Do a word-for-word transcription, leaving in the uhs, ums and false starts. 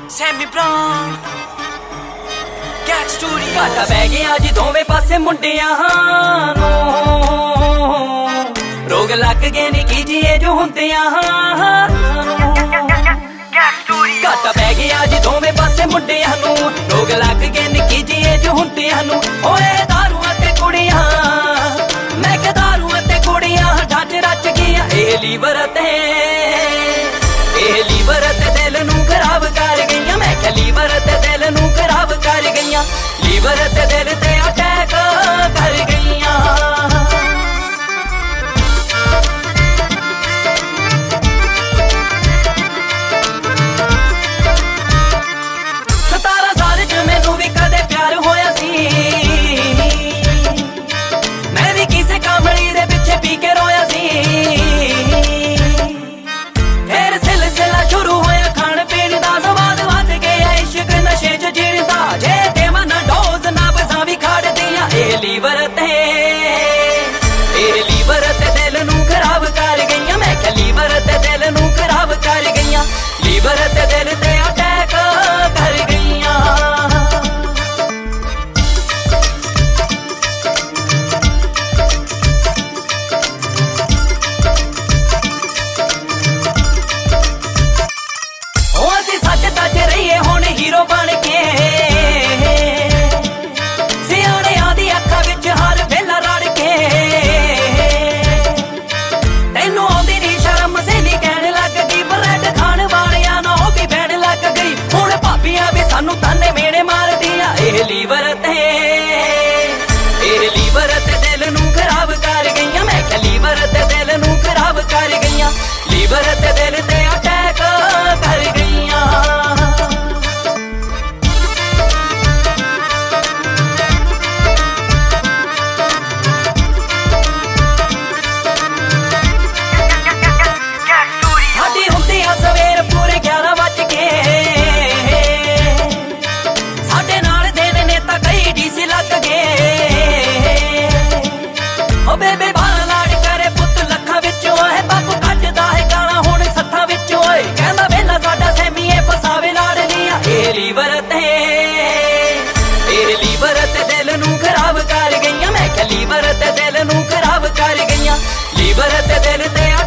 semi brown get studio ਘਾਟਾ ਪੈ ਗਿਆ ਜੀ ਦੋਵੇਂ ਪਾਸੇ ਮੁੰਡਿਆਂ ਨੂੰ ਰੋਗ ਲੱਗ ਗਏ ਨੇ ਕੀ ਜੀਏ ਜੋ ਹੁੰਦਿਆਂ ਘਾਟਾ ਪੈ ਗਿਆ ਜੀ ਦੋਵੇਂ ਪਾਸੇ ਮੁੰਡਿਆਂ ਨੂੰ ਰੋਗ ਲੱਗ ਗਏ ਨੇ ਕੀ ਜੀਏ ਜੋ ਹੁੰਦਿਆਂ ਨੂੰ ਓਏ ਦਾਰੂਆਂ ਤੇ ਕੁੜੀਆਂ ਮੈਂ ਕਿ ਦਾਰੂਆਂ ਤੇ ਕੁੜੀਆਂ ਢੱਜ ਰੱਜ ਗਈਆਂ ਇਹ ਲੀਵਰ ਤੇ ਇਹ ਲੀਵਰ ਤੇ ਦਿਲ ਨੂੰ ਖਰਾਬ ਕਰ ਗਈਆਂ ਮੈਂ ਕਿ ਲੀਵਰ ਤੇ ਦਿਲ ਨੂੰ ਖਰਾਬ ਕਰ ਗਈਆਂ ਲੀਵਰ ਤੇ ਦਿਲ ਤੇ ਅਟੈਕ ਕਰ ਗਈਆਂ ਸਤਾਰਾਂ ਸਾਲ ਚ ਮੈਨੂੰ ਵੀ ਕਦੇ ਪਿਆਰ ਹੋਇਆ ਸੀ ਮੈਂ ਵੀ ਕਿਸੇ ਕਾਮੜੀ ਦੇ ਪਿੱਛੇ ਪੀ ਕੇ ਰੋਇਆ ਸੀ ਫਿਰ ਸਿਲਸਿਲਾ ਸ਼ੁਰੂ ਹੋਇਆ ਖਾਣ ਪੀਣ ਦਾ ਸਵਾਦ ਵੱਧ ਗਿਆ ਇਸ਼ਕ ਨਸ਼ੇ ਚ ਜੀਣ ਦਾ ਜੇ ਦੇਵਾਂ ਨਾ ਡੋਜ਼ ਨਾ ਬਸਾਂ ਵੀ ਖਾੜਦੀਆਂ ਇਹ ਲੀਵਰ ਤੇ ਇਹ ਲੀਵਰ ਤੇ ਦਿਲ ਨੂੰ ਖਰਾਬ ਕਰ ਗਈਆਂ ਮੈਂ ਕਿਹਾ ਲੀਵਰ ਤੇ ਦਿਲ ਨੂੰ ਖਰਾਬ ਕਰ ਗਈਆਂ ਲੀਵਰ ਤੇ ਦਿਲ ਤੇ ਅਟੈਕ ਕਰ ਗਈਆਂ ਉਹ ਅਸੀਂ ਸੱਚ ਤੱਜ ਰਹੀਏ ਹੁਣ ਹੀਰੋ ਬਣ ਕੇ ਸਿਆਣਿਆਂ ਦੀ ਅੱਖਾਂ ਵਿੱਚ ਹਰ ਵੇਲਾ ਰੜ ਕੇ ਤੈਨੂੰ ਆਉਂਦੀ ਨੀ ਸ਼ਰਮ ਸਹੇਲੀ ਕਹਿਣ ਲੱਗ ਗਈ ਬਰੈਡ ਖਾਣ ਵਾਲਿਆਂ ਨੂੰ ਉਹ ਵੀ ਬਹਿਣ ਲੱਗ ਗਈ ਹੁਣ ਭਾਬੀਆਂ ਵੀ ਸਾਨੂੰ ਤਾਨੇ ਮੇਣੇ ਮਾਰਦੀਆਂ ਇਹ ਲੀਵਰ ਤੇ ਇਹ ਲੀਵਰ ਤੇ ਦਿਲ ਨੂੰ ਖਰਾਬ ਕਰ ਗਈਆਂ ਮੈਂ ਕਿਹਾ ਲੀਵਰ ਤੇ ਦਿਲ ਨੂੰ ਖਰਾਬ ਕਰ ਗਈਆਂ ਲੀਵਰ ਤੇ ਦਿਲ ਤੇ ਅਟੈਕ ਕਰ ਗਈਆਂ ਸਾਡੀ ਹੁੰਦੀ ਆ ਸਵੇਰ ਪੂਰੇ ਗਿਆਰਾਂ ਵੱਜ ਕੇ ਸਾਡੇ ਨਾਲ ਦੇ ਨੇਤਾ ਕਈ ਡੀਸੀ ਲੱਗ ਗਏ ਓ ਬੇਬੇ ਬਾਹਰ ਲਾੜ ਕਰੇ ਪੁੱਤ ਲੱਖਾਂ ਵਿੱਚੋਂ ਹੈ ਬਾਪੂ ਕੱਢਦਾ ਹੈ ਗਾਲਾਂ ਹੁਣ ਸੱਥਾਂ ਵਿੱਚੋਂ ਓਏ ਕਹਿੰਦਾ ਵੇਲਾ ਸਾਡਾ ਸੈਮੀਏ ਫਸਾਵੇ ਲਾੜਨੀਆਂ ਇਹ ਲੀਵਰ ਤੇ ਇਹ ਲੀਵਰ ਤੇ ਦਿਲ ਨੂੰ ਖਰਾਬ ਕਰ ਗਈਆਂ ਮੈਂ ਕਿਹਾ ਲੀਵਰ ਤੇ ਦਿਲ ਨੂੰ ਖਰਾਬ ਕਰ ਗਈਆਂ ਲੀਵਰ ਤੇ ਦਿਲ ਤੇ